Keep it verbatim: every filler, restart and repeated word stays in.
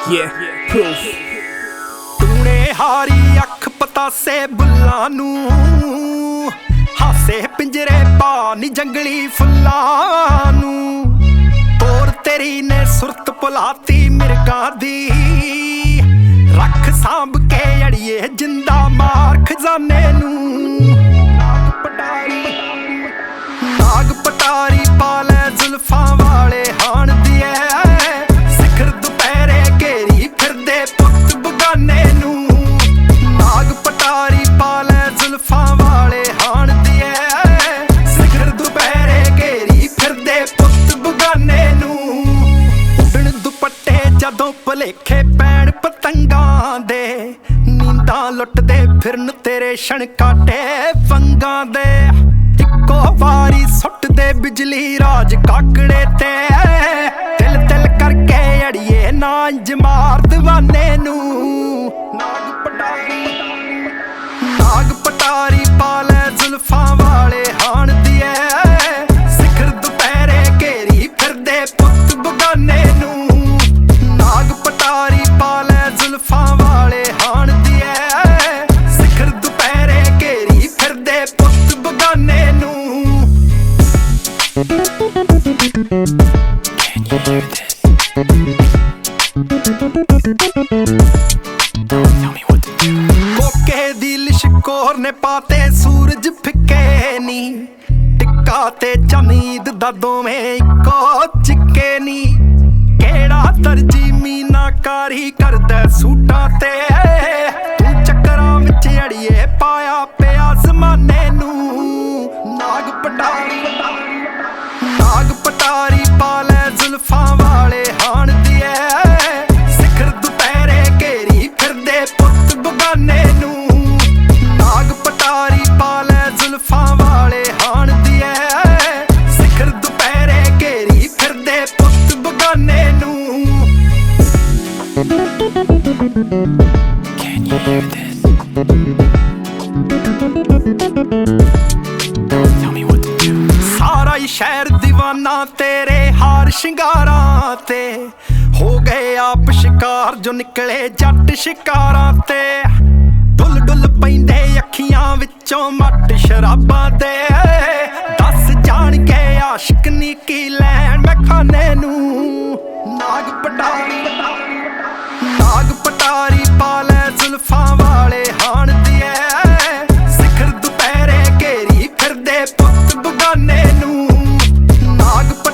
Yeah, proof. ਤੂਨੇ ਹਾਰੀ ਅੱਖ ਪਤਾਸੇ ਬੁੱਲਾਂ ਨੂੰ, ਹਾਸੇ ਪਿੰਜਰੇ ਪਾ ਨੀ ਜੰਗਲੀ ਫੁੱਲਾਂ ਨੂੰ। ਤੋਰ ਤੇਰੀ ਨੇ ਸੁਰਤ ਭੁਲਾਤੀ ਮਿਰਗਾਂ ਦੀ, ਰੱਖ ਸਾਂਭ ਕੇ ਅੜੀਏ ਜਿੰਦਾ ਮਾਰ ਖਜ਼ਾਨੇ ਨੂੰ। ਨਾਗ ਪਟਾਰੀ ਨਾਗ ਪਟਾਰੀ ਪਾ ਲੈ ਜ਼ੁਲਫਾਂ ਵਾਲੇ ਹਾਣ ਦੀ ਐ, ਸਿਖਰ ਦੁਪਹਿਰੇ ਘੇਰੀ ਫਿਰਦੇ ਪੁੱਤ ਬਗਾਨੇ ਨੂੰ। ਨਾਗ ਪਟਾਰੀ ਪਾ ਲੈ ਜ਼ੁਲਫਾਂ ਵਾਲੇ ਹਾਣ ਦੀ ਐ, ਸਿਖਰ ਦੁਪਹਿਰੇ ਘੇਰੀ ਫਿਰਦੇ ਪੁੱਤ ਬਗਾਨੇ ਨੂੰ। ਉੱਡਣ ਦੁਪੱਟੇ ਜਦੋਂ ਭੁਲੇਖੇ ਪੈਣ ਪਤੰਗਾਂ ਦੇ, ਨੀਂਦਾਂ ਲੁੱਟਦੇ ਫਿਰਨ ਤੇਰੇ ਛਣਕਾਟੇ ਫੰਗਾਂ ਦੇ। ਇੱਕੋ ਵਾਰੀ ਸੁੱਟਦੇ ਬਿਜਲੀ ਰਾਜ ਕਾਕੜੇ ਤੇ, ਤਿਲ ਤਿਲ ਕਰਕੇ ਅੜੀਏ ਨਾਂਜ ਮਾਰ ਦੀਵਾਨੇ ਨੂੰ। ਨਾਗ ਪਟਾਰੀ ਨਾਗ ਪਟਾਰੀ ਪਾ ਲੈ ਜ਼ੁਲਫਾਂ ਵਾਲੇ ਹਾਣ ਦੀ ਐ, ਸਿਖਰ ਦੁਪਹਿਰੇ ਘੇਰੀ ਫਿਰਦੇ ਪੁੱਤ ਬਗਾਨੇ ਨੂੰ। ਨਾਗ ਪਟਾਰੀ ਪਾ ਲੈ ਜ਼ੁਲਫਾਂ ਵਾਲੇ ਹਾਣ ਦੀ ਐ, ਸਿਖਰ ਦੁਪਹਿਰੇ ਘੇਰੀ ਫਿਰਦੇ ਪੁੱਤ ਬਗਾਨੇ ਨੂੰ। Can you hear this? Tell me what to do. ਕੋਕੇ ਦੀ ਲਿਸ਼ਕੋਰ ਨੇ ਪਾਤੇ ਸੂਰਜ ਫਿੱਕੇ ਨੀ, ਟਿੱਕਾ ਤੇ ਚਮੀਦ ਦਾ ਦੋਵੇਂ ਇੱਕੋ ਚਿੱਕੇ ਨੀ। ਕਿਹੜਾ ਦਰਜੀ ਮੀਨਾਕਾਰੀ ਕਰਦਾ ਸੂਟਾਂ ਤੇ, ਤੂੰ ਚੱਕਰਾਂ ਵਿੱਚ ਅੜੀਏ ਪਾਇਆ ਪਿਆ ਜ਼ਮਾਨੇ ਨੂੰ। ਨਾਗ ਪਟਾਰੀ ਨਾਗ ਪਟਾਰੀ ਪਾ ਲੈ ਜ਼ੁਲਫਾਂ ਵਾਲੇ ਹਾਣ ਦੀ ਐ, ਸਿਖਰ ਦੁਪਹਿਰੇ ਘੇਰੀ ਫਿਰਦੇ ਪੁੱਤ ਬਗਾਨੇ ਨੂੰ। ਨਾਗ ਪਟਾਰੀ ਪਾ ਲੈ ਜ਼ੁਲਫਾਂ ਵਾਲੇ ਹਾਣ ਦੀ ਐ, ਸਿਖਰ ਦੁਪਹਿਰੇ ਘੇਰੀ ਫਿਰਦੇ ਪੁੱਤ ਬਗਾਨੇ ਨੂੰ। Can you hear this? Tell me what to do. ਸਾਰਾ ਹੀ ਸ਼ਹਿਰ ਦੀਵਾਨਾ ਤੇਰੇ ਹਾਰ ਸ਼ਿੰਗਾਰਾਂ ਤੇ, ਹੋ ਗਏ ਆਪ ਸ਼ਿਕਾਰ ਜੋ ਨਿਕਲੇ ਜੱਟ ਸ਼ਿਕਾਰਾਂ ਤੇ। ਡੁੱਲ ਡੁੱਲ ਪੈਂਦੇ ਅੱਖੀਆਂ ਵਿੱਚੋਂ ਮੱਟ ਸ਼ਰਾਬਾਂ ਦੇ, ਦੱਸ ਜਾਣ ਕੇ ਆਸ਼ਿਕ ਨੀ ਕੀ ਲੈਣ ਮੈਂ ਖਾਨੇ ਨੂੰ। ਨਾਗ ਪਟਾਰੀ ਨਾਗ ਪਟਾਰੀ ਪਾ ਲੈ ਜ਼ੁਲਫਾਂ ਵਾਲੇ ਹਾਣ ਦੀ ਐ, ਸਿਖਰ ਦੁਪਹਿਰੇ ਘੇਰੀ ਫਿਰਦੇ ਪੁੱਤ ਬਗਾਨੇ ਨੂੰ। ਨਾਗ